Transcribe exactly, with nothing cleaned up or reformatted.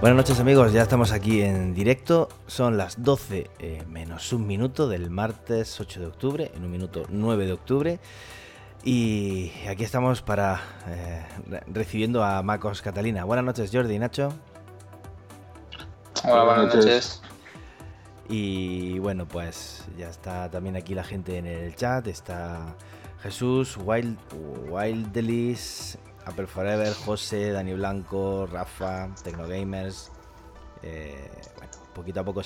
Buenas noches amigos, ya estamos aquí en directo, son las doce eh, menos un minuto del martes ocho de octubre, en un minuto nueve de octubre, y aquí estamos para eh, recibiendo a Macos Catalina. Buenas noches Jordi y Nacho. Hola, buenas noches. Y bueno, pues ya está también aquí la gente en el chat, está Jesús, Wild, Wildelis, Apple Forever, José, Dani Blanco, Rafa, Tecnogamers. Eh, bueno, poquito a poco